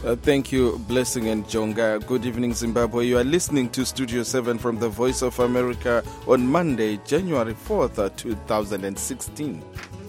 Thank you, Blessing and Jonga. Good evening, Zimbabwe. You are listening to Studio 7 from the Voice of America on Monday, January 4th, 2016.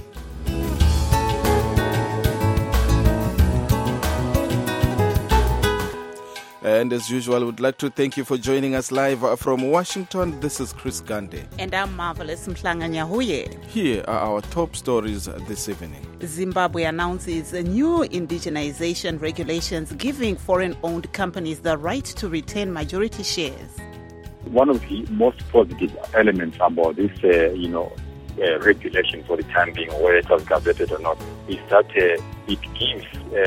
And as usual, I would like to thank you for joining us live from Washington. This is Chris Gandhi. And I'm Marvelous Mhlanga-Nyahuye. Here are our top stories this evening. Zimbabwe announces new indigenization regulations giving foreign-owned companies the right to retain majority shares. One of the most positive elements about this, regulation for the time being, whether it was gazetted or not, is that it gives,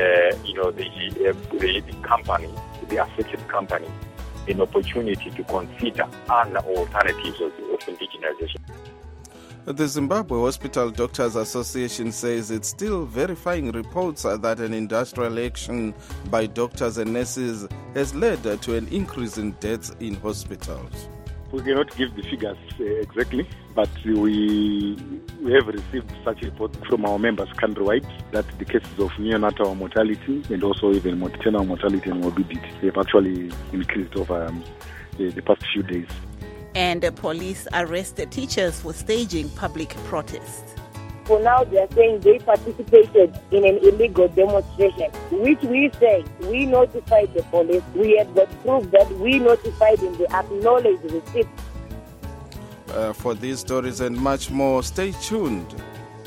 the company, the affected company, an opportunity to consider other alternatives of indigenization. The Zimbabwe Hospital Doctors Association says it's still verifying reports that an industrial action by doctors and nurses has led to an increase in deaths in hospitals. We cannot give the figures exactly, but we have received such reports from our members countrywide that the cases of neonatal mortality and also even maternal mortality and morbidity have actually increased over the past few days. And the police arrested teachers for staging public protests. For now, they are saying they participated in an illegal demonstration, which we say we notified the police. We have got proof that we notified in the acknowledged receipt. For these stories and much more, stay tuned.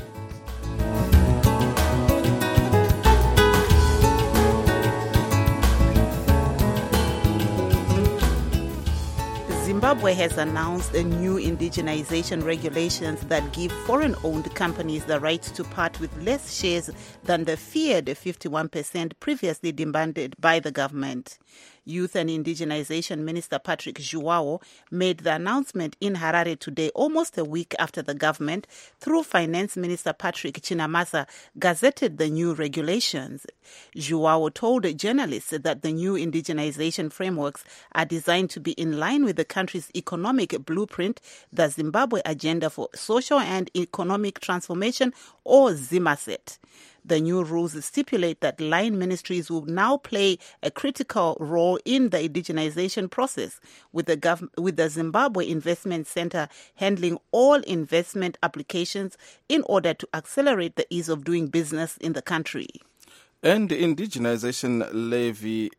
Zimbabwe has announced a new indigenization regulations that give foreign-owned companies the right to part with less shares than the feared 51% previously demanded by the government. Youth and Indigenization Minister Patrick Zhuwao made the announcement in Harare today, almost a week after the government, through Finance Minister Patrick Chinamasa, gazetted the new regulations. Zhuwao told journalists that the new indigenization frameworks are designed to be in line with the country's economic blueprint, the Zimbabwe Agenda for Social and Economic Transformation, or ZIMASET. The new rules stipulate that line ministries will now play a critical role in the indigenization process, with the Zimbabwe Investment Center handling all investment applications in order to accelerate the ease of doing business in the country. And indigenization levy,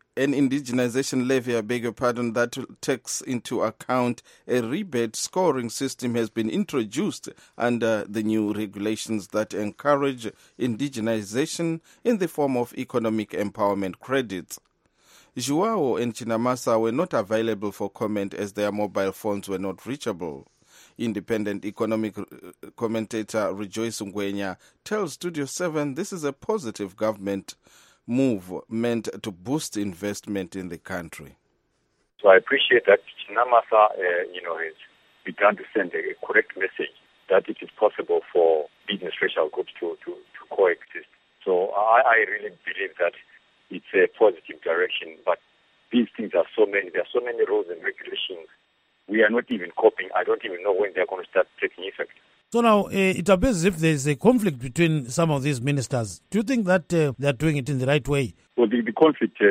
that takes into account a rebate scoring system has been introduced under the new regulations that encourage indigenization in the form of economic empowerment credits. Zhuwao and Chinamasa were not available for comment as their mobile phones were not reachable. Independent economic commentator Rejoice Ngwenya tells Studio 7 this is a positive government move meant to boost investment in the country. So I appreciate that Chinamasa, has begun to send a correct message that it is possible for business racial groups to coexist. So I really believe that it's a positive direction, but these things are so many. There are so many rules and regulations. We are not even coping. I don't even know when they're going to start taking effect. So now, it appears as if there's a conflict between some of these ministers. Do you think that they're doing it in the right way? Well, the conflict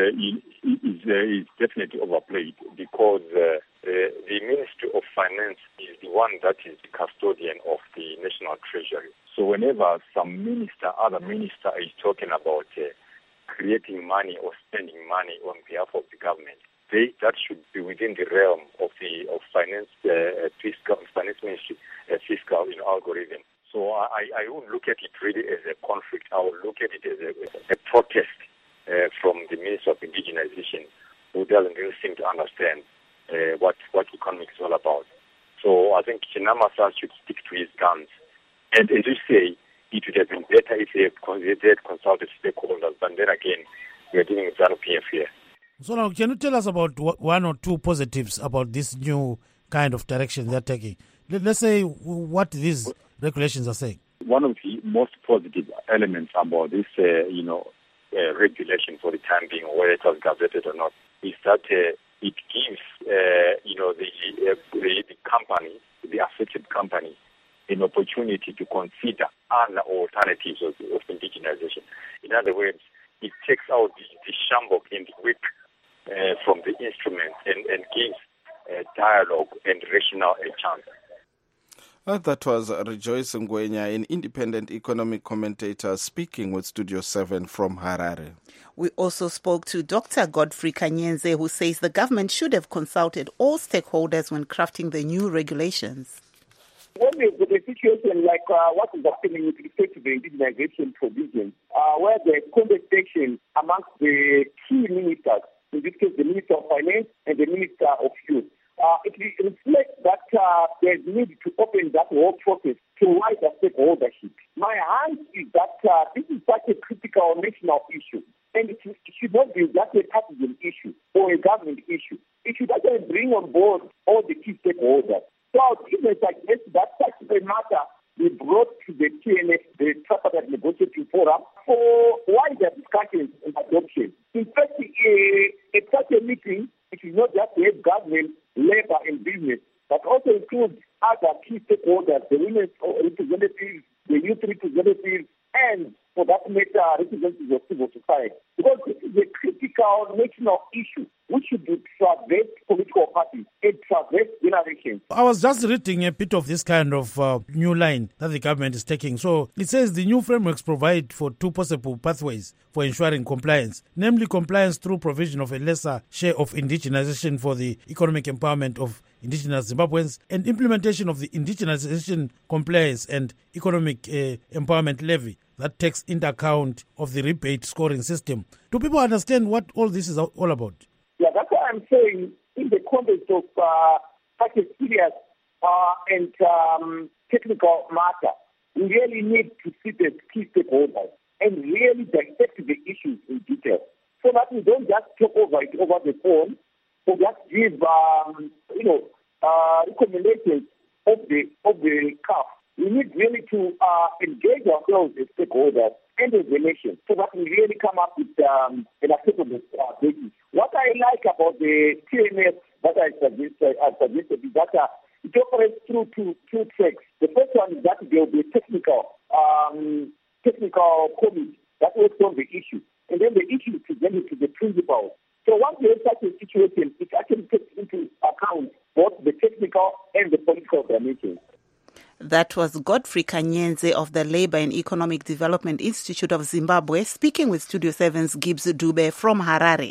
is definitely overplayed because the Ministry of Finance is the one that is the custodian of the National Treasury. So whenever some other minister is talking about creating money or spending money on behalf of the government, that should be within the realm of finance, finance ministry, fiscal algorithm. So I won't look at it really as a conflict. I will look at it as a protest from the Minister of Indigenization, who doesn't really seem to understand what economics is all about. So I think Chinamasa should stick to his guns. And as you say, it would have been better if they had consulted stakeholders. But then again, we are dealing with ZANU-PF here. So now, can you tell us about one or two positives about this new kind of direction they're taking? Let's say what these regulations are saying. One of the most positive elements about this, regulation for the time being, whether it was gazetted or not, is that it gives, the company, the affected company, an opportunity to consider other alternatives of indigenization. In other words, it takes out the Shambok in the week from the instrument and gives dialogue and rational a chance. That was Rejoice Ngwenya, an independent economic commentator, speaking with Studio 7 from Harare. We also spoke to Dr. Godfrey Kanyenze, who says the government should have consulted all stakeholders when crafting the new regulations. When there's a situation like what is happening with respect to the indigenization provision, where there's conversation amongst the key ministers, in this case the Minister of Finance and the Minister of Youth, it reflects that there's need to open that whole process to wider stakeholdership. My hunch is that this is such a critical national issue, and it should not be just a partisan issue or a government issue. It should actually bring on board all the key stakeholders. So I would even suggest that such a matter be brought to the TNF, the Tripartite Negotiating Forum, for wider discussions and adoption. In fact, at such a meeting, it is not just the government, labor and business, but also includes other key stakeholders, the women's representatives, the youth representatives, and for that matter, representatives of civil society. Because this is a critical national issue which should be traversed political parties and traversed generations. I was just reading a bit of this kind of new line that the government is taking. So it says the new frameworks provide for two possible pathways for ensuring compliance, namely compliance through provision of a lesser share of indigenization for the economic empowerment of indigenous Zimbabweans and implementation of the indigenization compliance and economic empowerment levy that takes into account of the rebate scoring system. Do people understand what all this is all about? Yeah, that's what I'm saying. In the context of such a serious and technical matter, we really need to sit as key stakeholders and really dissect the issues in detail, so that we don't just talk over it over the phone or just give recommendations of the CAF. We need really to engage ourselves as stakeholders and as a nation, so that we really come up with an acceptable basis. What I like about the TNF that I suggested is that it operates through two tracks. The first one is that there will be a technical committee that works on the issue, and then the issue is presented to the principals. So once you have such a situation, it actually takes into account both the technical and the political dimensions. That was Godfrey Kanyenze of the Labour and Economic Development Institute of Zimbabwe, speaking with Studio 7's Gibbs Dube from Harare.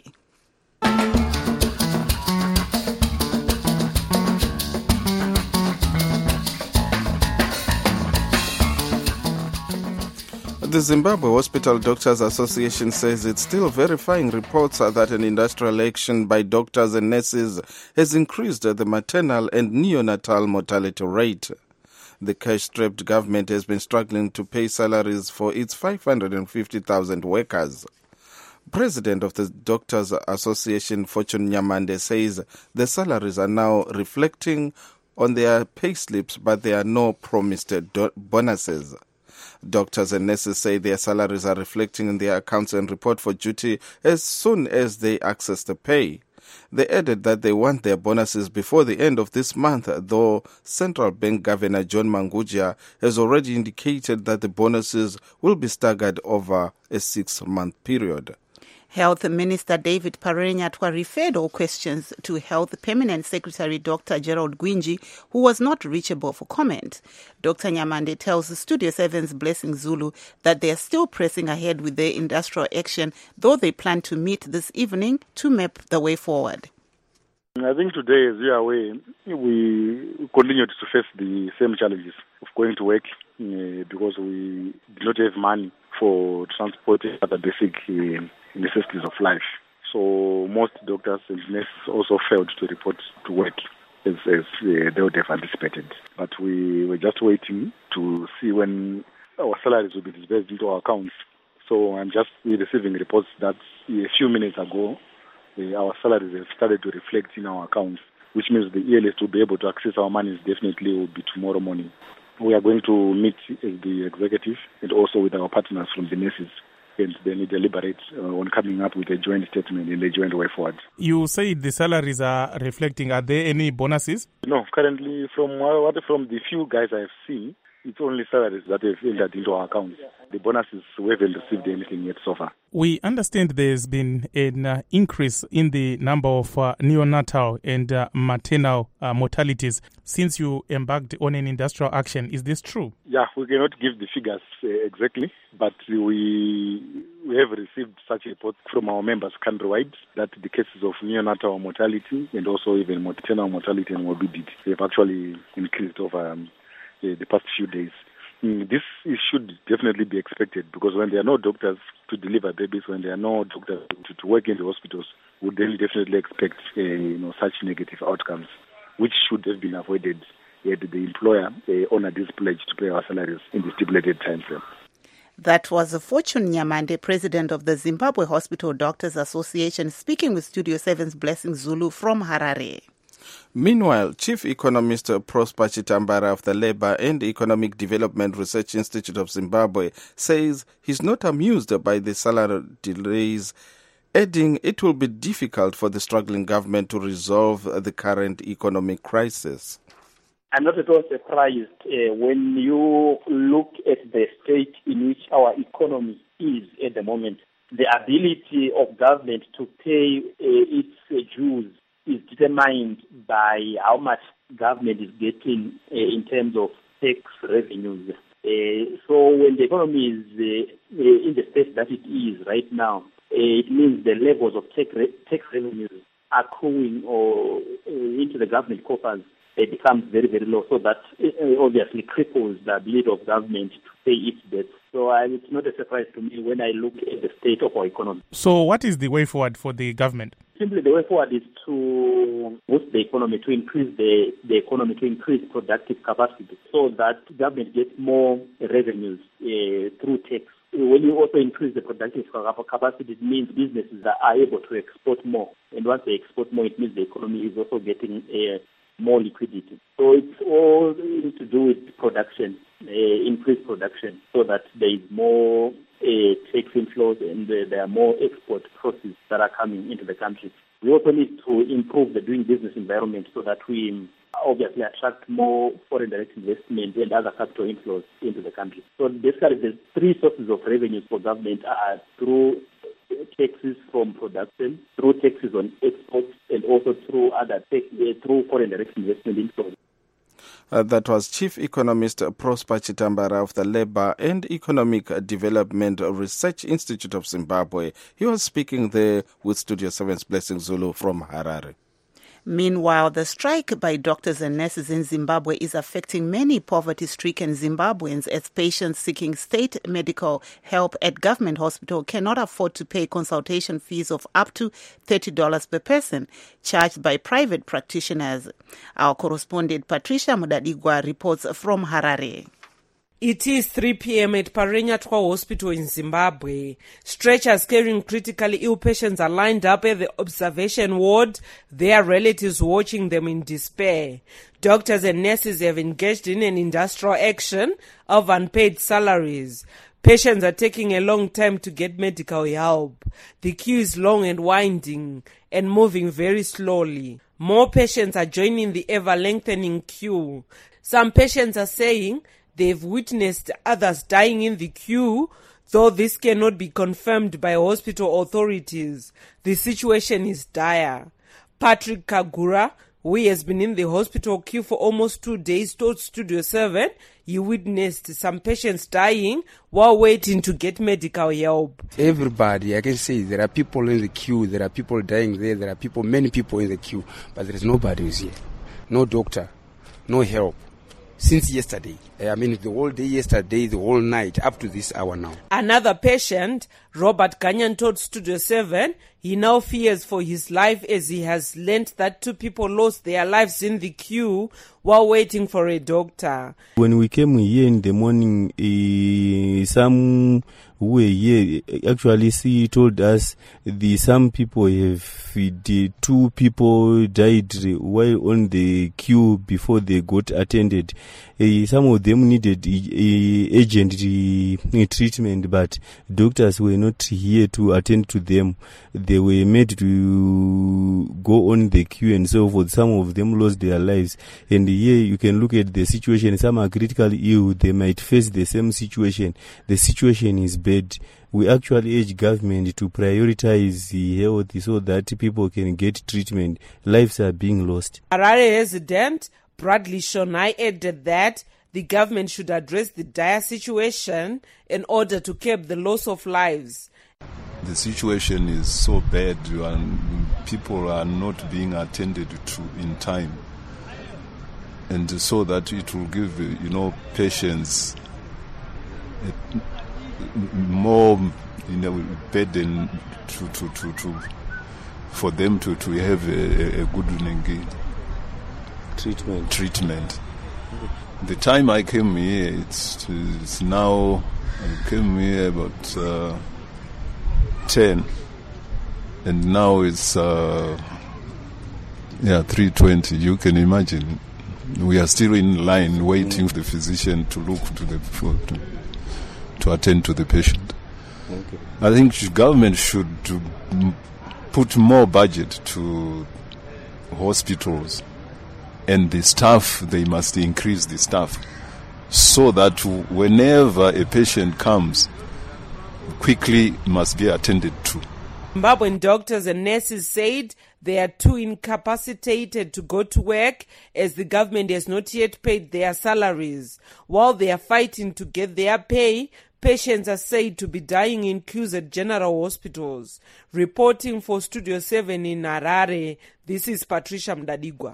The Zimbabwe Hospital Doctors Association says it's still verifying reports that an industrial action by doctors and nurses has increased the maternal and neonatal mortality rate. The cash-strapped government has been struggling to pay salaries for its 550,000 workers. President of the Doctors Association, Fortune Nyamande, says the salaries are now reflecting on their pay slips, but there are no promised bonuses. Doctors and nurses say their salaries are reflecting in their accounts and report for duty as soon as they access the pay. They added that they want their bonuses before the end of this month, though Central Bank Governor John Mangudya has already indicated that the bonuses will be staggered over a 6-month period. Health Minister David Parenyatwa referred all questions to Health Permanent Secretary Dr. Gerald Gwinji, who was not reachable for comment. Dr. Nyamande tells Studio 7's Blessing Zulu that they are still pressing ahead with their industrial action, though they plan to meet this evening to map the way forward. I think today, as you are aware, we continue to face the same challenges of going to work because we do not have money for transporting other basic necessities of life. So most doctors and nurses also failed to report to work as they would have anticipated. But we were just waiting to see when our salaries will be disbursed into our accounts. So I'm just receiving reports that a few minutes ago, our salaries have started to reflect in our accounts, which means the earliest to be able to access our monies definitely will be tomorrow morning. We are going to meet as the executive and also with our partners from the nurses, and then deliberate on coming up with a joint statement and a joint way forward. You say the salaries are reflecting. Are there any bonuses? No, currently from the few guys I have seen, it's only salaries that have entered into our accounts. The bonuses, we haven't received anything yet so far. We understand there's been an increase in the number of neonatal and maternal mortalities since you embarked on an industrial action. Is this true? Yeah, we cannot give the figures exactly, but we have received such reports from our members countrywide that the cases of neonatal mortality and also even maternal mortality and morbidity have actually increased over the past few days. This should definitely be expected because when there are no doctors to deliver babies, when there are no doctors to work in the hospitals, we then definitely expect such negative outcomes, which should have been avoided had the employer honored this pledge to pay our salaries in the stipulated time frame. That was Fortune Nyamande, president of the Zimbabwe Hospital Doctors Association, speaking with Studio 7's Blessing Zulu from Harare. Meanwhile, Chief Economist Prosper Chitambara of the Labour and Economic Development Research Institute of Zimbabwe says he's not amused by the salary delays, adding it will be difficult for the struggling government to resolve the current economic crisis. I'm not at all surprised when you look at the state in which our economy is at the moment. The ability of government to pay its dues is determined by how much government is getting in terms of tax revenues. So when the economy is in the state that it is right now, it means the levels of tax revenues accruing or into the government coffers becomes very, very low. So that obviously cripples the ability of government to pay its debts. So it's not a surprise to me when I look at the state of our economy. So what is the way forward for the government? Simply the way forward is to boost the economy, to increase the economy, to increase productive capacity so that government gets more revenues through tax. When you also increase the productive capacity, it means businesses are able to export more. And once they export more, it means the economy is also getting more liquidity. So it's all to do with production, increased production, so that there is more tax inflows and there are more export proceeds that are coming into the country. We also need to improve the doing business environment so that we obviously attract more foreign direct investment and other capital inflows into the country. So basically the three sources of revenues for government are through taxes from production, through taxes on exports, and also through through foreign direct investment inflows. That was Chief Economist Prosper Chitambara of the Labour and Economic Development Research Institute of Zimbabwe. He was speaking there with Studio 7's Blessing Zulu from Harare. Meanwhile, the strike by doctors and nurses in Zimbabwe is affecting many poverty-stricken Zimbabweans as patients seeking state medical help at government hospital cannot afford to pay consultation fees of up to $30 per person charged by private practitioners. Our correspondent Patricia Mudadigwa reports from Harare. It is 3 p.m. at Parenyatwa Hospital in Zimbabwe. Stretchers carrying critically ill patients are lined up at the observation ward, their relatives watching them in despair. Doctors and nurses have engaged in an industrial action of unpaid salaries. Patients are taking a long time to get medical help. The queue is long and winding and moving very slowly. More patients are joining the ever-lengthening queue. Some patients are saying they've witnessed others dying in the queue, though this cannot be confirmed by hospital authorities. The situation is dire. Patrick Kagura, who has been in the hospital queue for almost 2 days, told Studio 7 he witnessed some patients dying while waiting to get medical help. Everybody, I can say, there are people in the queue, there are people dying there are people, many people in the queue, but there is nobody who's here. No doctor, no help. Since yesterday, the whole day yesterday, the whole night, up to this hour now. Another patient, Robert Ganyan, told Studio 7 he now fears for his life as he has learnt that 2 people lost their lives in the queue while waiting for a doctor. When we came here in the morning, some who were here actually told us some people the 2 people died while on the queue before they got attended. Some of them needed urgent treatment, but doctors were not here to attend to them. They were made to go on the queue and so forth. Some of them lost their lives. And here you can look at the situation. Some are critically ill. They might face the same situation. The situation is bad. we actually urge government to prioritize health so that people can get treatment. Lives are being lost. Harare resident Bradley Shonai added that the government should address the dire situation in order to curb the loss of lives. The situation is so bad and people are not being attended to in time. And so that it will give, patients more, burden for them to have a good treatment. The time I came here, it's now, I came here about 10, and now it's 3:20. You can imagine. We are still in line waiting for the physician to look to attend to the patient. Okay. I think government should put more budget to hospitals, and the staff, they must increase the staff so that whenever a patient comes, quickly must be attended to. Zimbabwean doctors and nurses said they are too incapacitated to go to work as the government has not yet paid their salaries. While they are fighting to get their pay, patients are said to be dying in queues at general hospitals. Reporting for Studio 7 in Harare, this is Patricia Mdadigwa.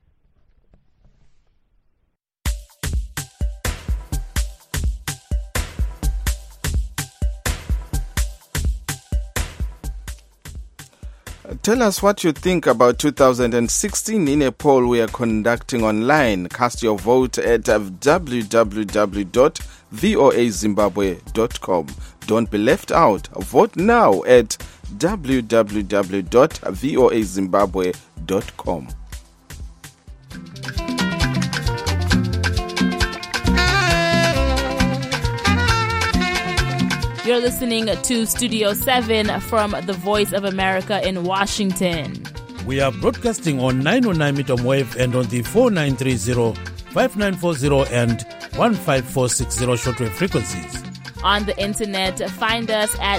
Tell us what you think about 2016 in a poll we are conducting online. Cast your vote at www.voazimbabwe.com. Don't be left out. Vote now at www.voazimbabwe.com. You're listening to Studio 7 from the Voice of America in Washington. We are broadcasting on 909 meter wave and on the 4930, 5940 and 15460 shortwave frequencies. On the internet, find us at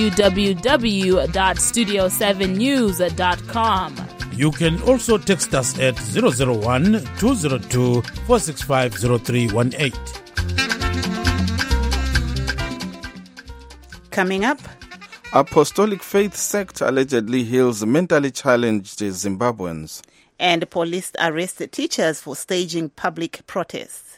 www.studio7news.com. You can also text us at 001-202-465-0318. Coming up, Apostolic Faith sect allegedly heals mentally challenged Zimbabweans. And police arrest teachers for staging public protests.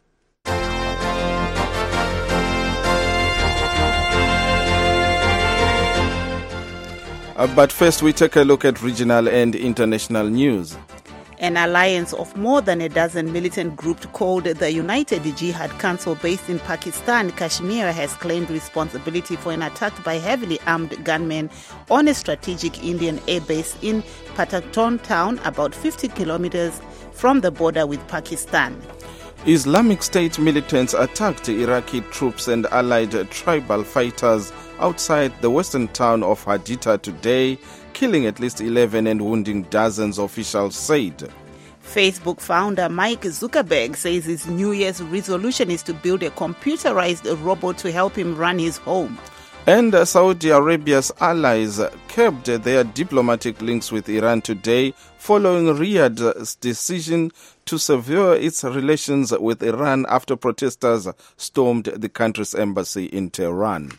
But first, we take a look at regional and international news. An alliance of more than a dozen militant groups called the United Jihad Council based in Pakistan, Kashmir, has claimed responsibility for an attack by heavily armed gunmen on a strategic Indian airbase in Patton town, about 50 kilometers from the border with Pakistan. Islamic State militants attacked Iraqi troops and allied tribal fighters outside the western town of Haditha today, killing at least 11 and wounding dozens, officials said. Facebook founder Mike Zuckerberg says his New Year's resolution is to build a computerized robot to help him run his home. And Saudi Arabia's allies curbed their diplomatic links with Iran today following Riyadh's decision to sever its relations with Iran after protesters stormed the country's embassy in Tehran.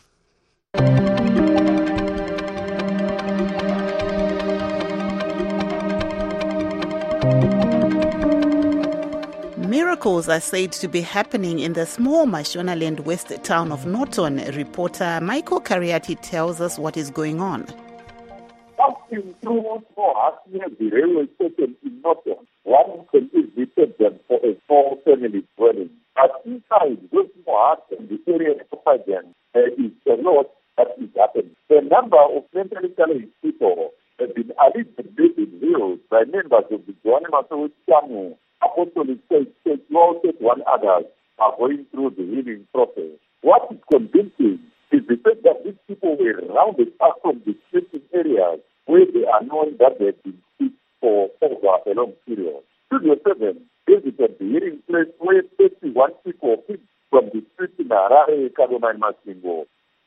Miracles are said to be happening in the small Mashonaland West town of Norton. Reporter Michael Cariati tells us what is going on. Passing through the railway station in Norton, one can visit them for a small family dwelling. But inside those small huts and the area outside them, there is a lot that is happening. The number of mentally challenged people have been allegedly revealed by members of the Johanna Masoud Chamu Apostolic Church, one others are going through the healing process. What is convincing is the fact that these people were rounded up from the sleeping areas where they are known that they have been sick for over a long period. Studio 7 visited the healing place where 31 people picked from the streets in Harare, Kaduna and Masvingo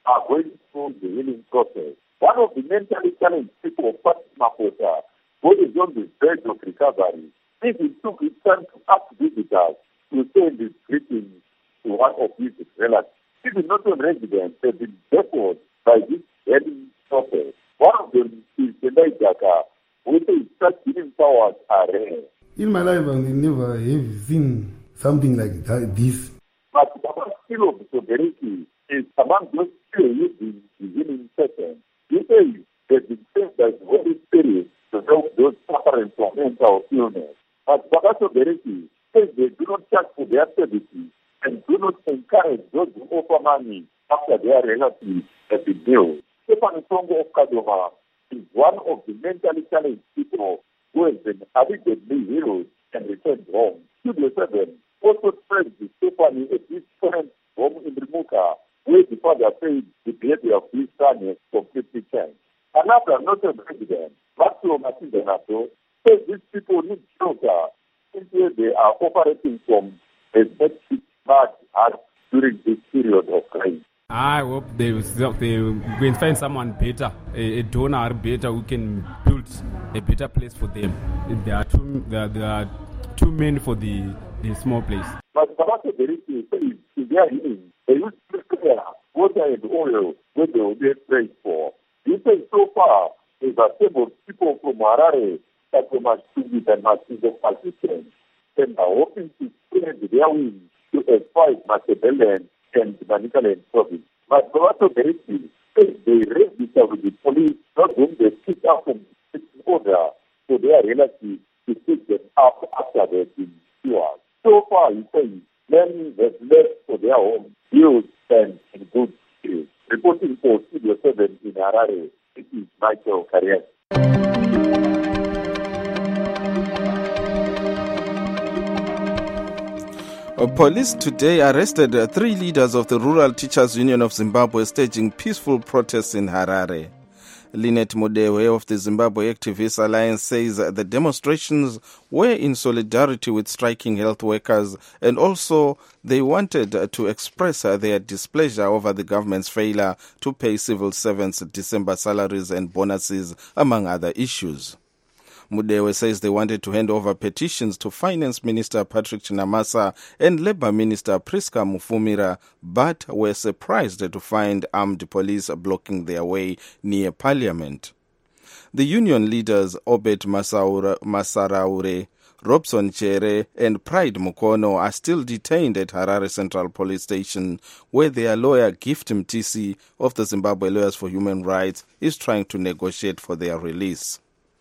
are going through the healing process. One of the mentally challenged people of Makota, who is on the verge of recovery, if he took his time to ask visitors to send his greetings to one of his relatives. Even not on residents have been baffled by this healing process. One of them is the Naijaka, who says such healing powers are rare. In my life, I never have seen something like this. But the skill of Soberiki is among those still using the healing session. He says that the sense that Holy Spirit to help those suffering from mental illness. But Baba Soberiki says they do not charge for their services and do not encourage those who offer money after their relatives have been killed. Stefan Songo of Kadoma is one of the mentally challenged people who has been addictedly healed and returned home. Studio 7 also spread the Stephanie at his parents' home in Rimuka, where the father said the behavior of his son has completely changed. Another noted resident, Maximo Matindenato, says these people need shelter since they are operating from a makeshift mud hut during this period of rain. I hope they will find someone better, a donor better who can build a better place for them. There are too many for the small place. But Tabasco Beriki says in their healing, they use clear water and oil when they will be prayed for. He says so far they've assembled people from Harare, Takoma, Tubi, and Masizo participants, and are hoping to spread their wings to advise Matabele and Manicaland province. But Tabasco Beriki says they register with the police, not whom they pick up from order for their relatives to pick them up after they've been cured. So far, he says, many have left for their home, healed and in good spirit. Reporting for Studio 7 in Harare, it is Michael Carrier. Police today arrested 3 leaders of the Rural Teachers Union of Zimbabwe staging peaceful protests in Harare. Lynette Mudewe of the Zimbabwe Activist Alliance says the demonstrations were in solidarity with striking health workers, and also they wanted to express their displeasure over the government's failure to pay civil servants December salaries and bonuses, among other issues. Mudewe says they wanted to hand over petitions to Finance Minister Patrick Chinamasa and Labour Minister Priska Mufumira, but were surprised to find armed police blocking their way near Parliament. The union leaders Obed Masaraure, Robson Chere and Pride Mukono are still detained at Harare Central Police Station, where their lawyer Gift Mtisi of the Zimbabwe Lawyers for Human Rights is trying to negotiate for their release.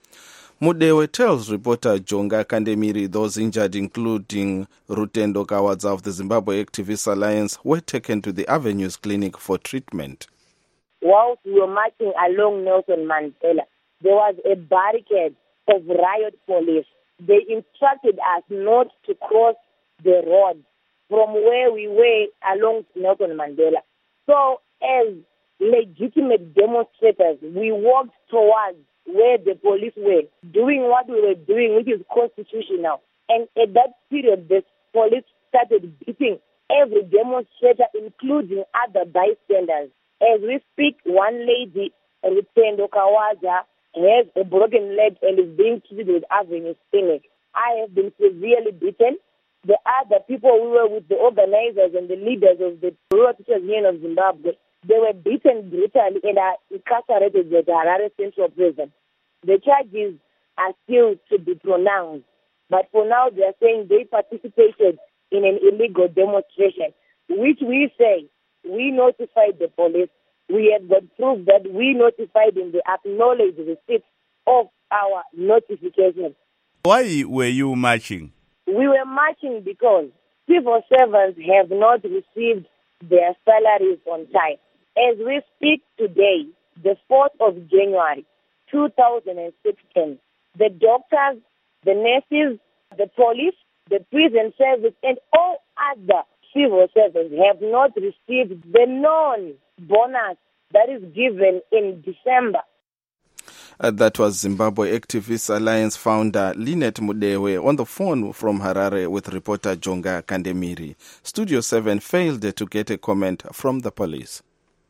Mudewe tells reporter Jonga Kandemiri those injured, including Rutendo Kawadza of the Zimbabwe Activist Alliance, were taken to the Avenues Clinic for treatment. Whilst we were marching along Nelson Mandela, there was a barricade of riot police. They instructed us not to cross the road from where we were along Nelson Mandela. So as legitimate demonstrators, we walked towards where the police were doing what we were doing, which is constitutional. And at that period, the police started beating every demonstrator, including other bystanders. As we speak, one lady, Rutendo Kawaja, has a broken leg and is being treated with Avenue Clinic. I have been severely beaten. The other people who were with the organizers and the leaders of the Rural Teachers Union of Zimbabwe, they were beaten brutally and are incarcerated at the Harare Central Prison. The charges are still to be pronounced, but for now they are saying they participated in an illegal demonstration, which we say we notified the police. We have got proof that we notified them. They acknowledge the receipt of our notification. Why were you marching? We were marching because civil servants have not received their salaries on time. As we speak today, the 4th of January, 2016, the doctors, the nurses, the police, the prison service, and all other civil servants have not received the non-bonus that is given in December. That was Zimbabwe Activist Alliance founder Lynette Mudewe on the phone from Harare with reporter Jonga Kandemiri. Studio 7 failed to get a comment from the police.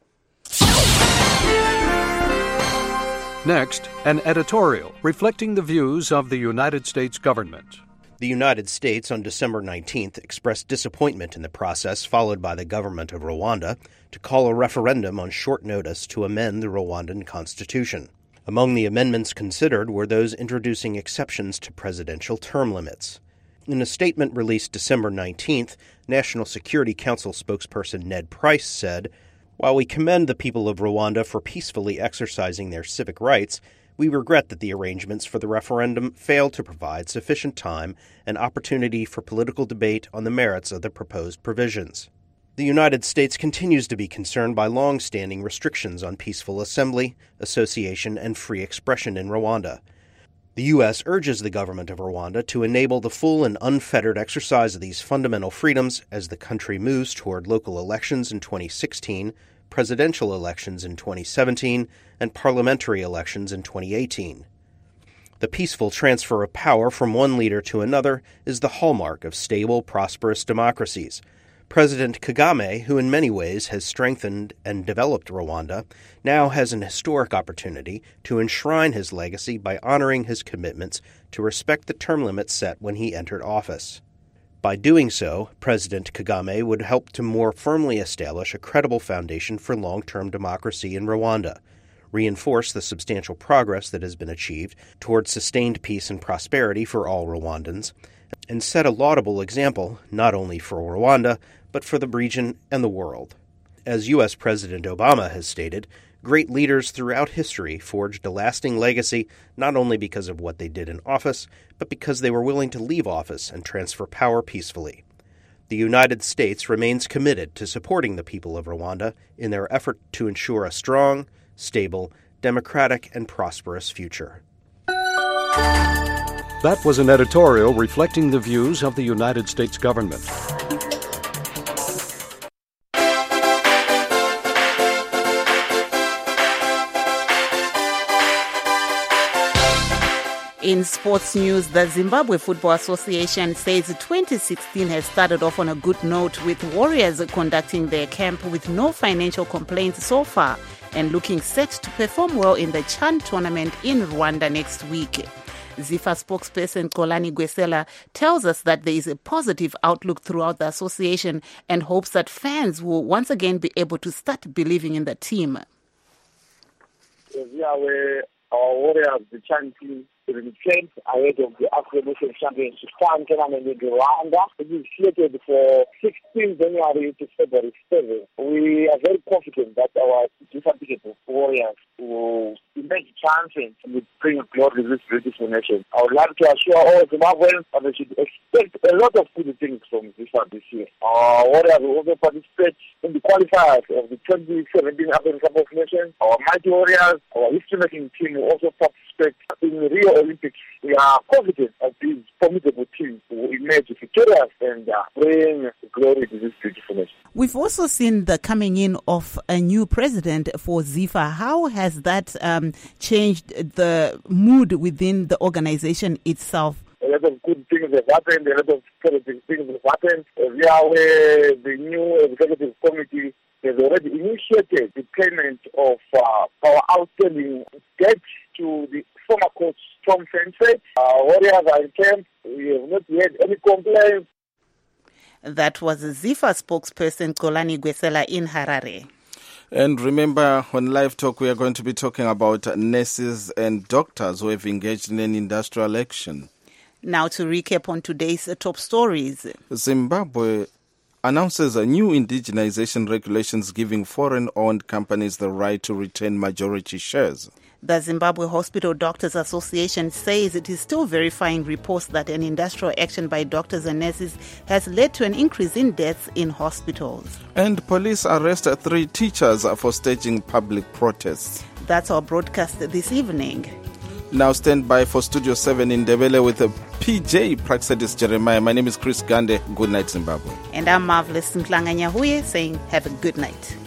Next, an editorial reflecting the views of the United States government. The United States on December 19th expressed disappointment in the process followed by the government of Rwanda to call a referendum on short notice to amend the Rwandan constitution. Among the amendments considered were those introducing exceptions to presidential term limits. In a statement released December 19th, National Security Council spokesperson Ned Price said, "While we commend the people of Rwanda for peacefully exercising their civic rights, we regret that the arrangements for the referendum failed to provide sufficient time and opportunity for political debate on the merits of the proposed provisions." The United States continues to be concerned by long-standing restrictions on peaceful assembly, association, and free expression in Rwanda. The U.S. urges the government of Rwanda to enable the full and unfettered exercise of these fundamental freedoms as the country moves toward local elections in 2016, presidential elections in 2017, and parliamentary elections in 2018. The peaceful transfer of power from one leader to another is the hallmark of stable, prosperous democracies. President Kagame, who in many ways has strengthened and developed Rwanda, now has an historic opportunity to enshrine his legacy by honoring his commitments to respect the term limits set when he entered office. By doing so, President Kagame would help to more firmly establish a credible foundation for long-term democracy in Rwanda, reinforce the substantial progress that has been achieved towards sustained peace and prosperity for all Rwandans, and set a laudable example not only for Rwanda, but for the region and the world. As U.S. President Obama has stated, great leaders throughout history forged a lasting legacy not only because of what they did in office, but because they were willing to leave office and transfer power peacefully. The United States remains committed to supporting the people of Rwanda in their effort to ensure a strong, stable, democratic, and prosperous future. That was an editorial reflecting the views of the United States government. In sports news, the Zimbabwe Football Association says 2016 has started off on a good note, with Warriors conducting their camp with no financial complaints so far and looking set to perform well in the CHAN tournament in Rwanda next week. ZIFA spokesperson Xolani Gwesela tells us that there is a positive outlook throughout the association and hopes that fans will once again be able to start believing in the team. Our Warriors, the CHAN team, will be trained ahead of the African Nations Championship tournament in Rwanda. It is slated for 16 January to February 7. We are very confident that our different Warriors will emerge champions and will bring glory to this beautiful nation. I would like to assure all Zimbabweans that they should expect a lot of good things from this year. Our Warriors will also participate in the qualifiers of the 2017 African Cup of Nations. Our mighty Warriors, our history-making team, will also participate in the Rio Olympics. We are confident that these formidable teams will emerge victorious and bring glory to this beautiful nation. We've also seen the coming in of a new president for ZIFA. How has that changed the mood within the organization itself? A lot of good things have happened, a lot of positive things have happened. The new executive committee has already initiated the payment of our outstanding debt to the former coach Tom Fenford. Warriors are in camp. We have not had any complaints. That was a ZIFA spokesperson Xolani Gwesela in Harare. And remember, on Live Talk, we are going to be talking about nurses and doctors who have engaged in an industrial action. Now to recap on today's top stories. Zimbabwe announces a new indigenization regulations giving foreign-owned companies the right to retain majority shares. The Zimbabwe Hospital Doctors Association says it is still verifying reports that an industrial action by doctors and nurses has led to an increase in deaths in hospitals. And police arrest 3 teachers for staging public protests. That's our broadcast this evening. Now stand by for Studio 7 in Ndebele with PJ Praxedis Jeremiah. My name is Chris Gande. Good night, Zimbabwe. And I'm Marvelous Ntlanga Nyahuye saying have a good night.